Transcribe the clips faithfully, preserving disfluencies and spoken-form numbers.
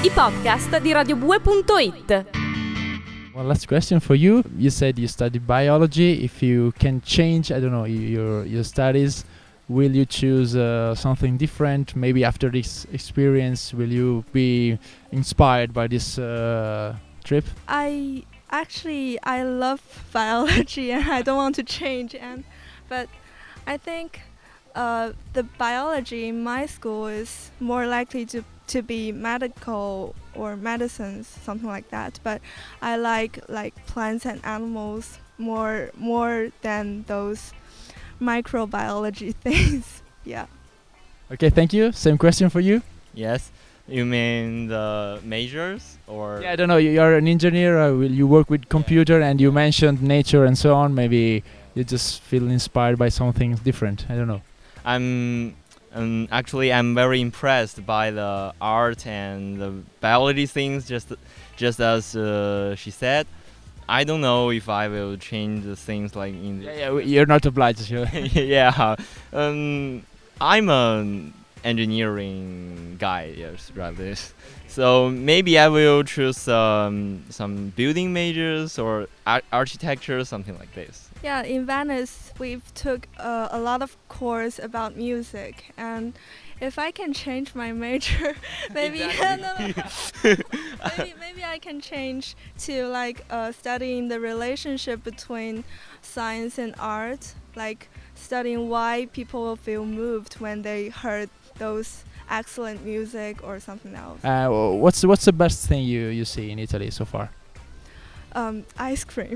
I podcast di radio bue punto it. One last question for you. You said you studied biology. If you can change, I don't know, your your studies, will you choose uh, something different? Maybe after this experience, will you be inspired by this uh, trip? I actually I love biology and I don't want to change. And but I think uh, the biology in my school is more likely to to be medical or medicines, something like that. But I like like plants and animals more more than those microbiology things. Yeah. Okay, thank you. Same question for you. Yes. You mean the majors or? Yeah, I don't know. you- You're an engineer. Uh, will you work with computer? And you mentioned nature and so on. Maybe you just feel inspired by something different. I don't know. I'm um, actually I'm very impressed by the art and the biology things. Just just as uh, she said, I don't know if I will change the things like in. Yeah, yeah. w- You're not obliged. Sure. yeah. Um, I'm an engineering guy. Yes, rather. So maybe I will choose um, some building majors or ar- architecture, something like this. Yeah, in Venice we've took uh, a lot of course about music, and if I can change my major, maybe no, no, no. maybe maybe I can change to like uh, studying the relationship between science and art, like studying why people will feel moved when they heard those excellent music or something else. Uh, w- what's what's the best thing you you see in Italy so far? Um, ice cream.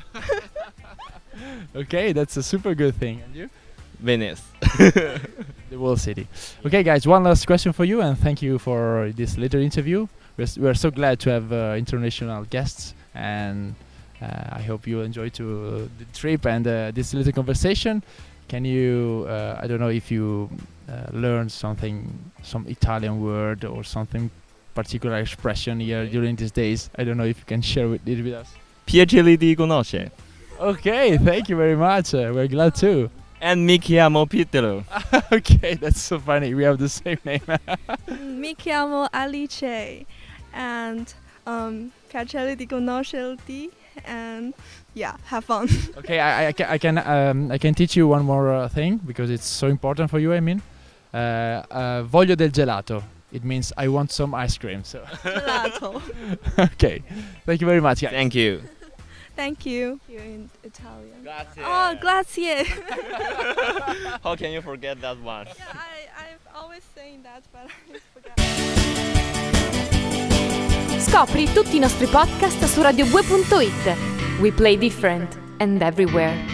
Okay, that's a super good thing. And you? Venice. The whole city. Okay, guys, one last question for you, and thank you for this little interview. We're, s- we're so glad to have uh, international guests, and uh, I hope you enjoy to uh, the trip and uh, this little conversation. Can you, uh, I don't know if you uh, learned something, some Italian word or something particular expression here during these days. I don't know if you can share with, it with us. Piacere di conoscere. Okay, thank you very much. Uh, we're glad too. And mi chiamo Pietro. Okay, that's so funny. We have the same name. Mi chiamo Alice, and um, piacere di conoscerti, and yeah, have fun. Okay, I, I, ca- I can um, I can teach you one more uh, thing because it's so important for you. I mean, uh, uh, voglio del gelato. It means I want some ice cream. So Gelato. okay, thank you very much, guys. Thank you. Thank you. You're in Italian. Grazie. Oh, grazie. How can you forget that one? Yeah, I, I've always saying that, but I forgot. Scopri tutti i nostri podcast su radio bue punto it. We play different and everywhere.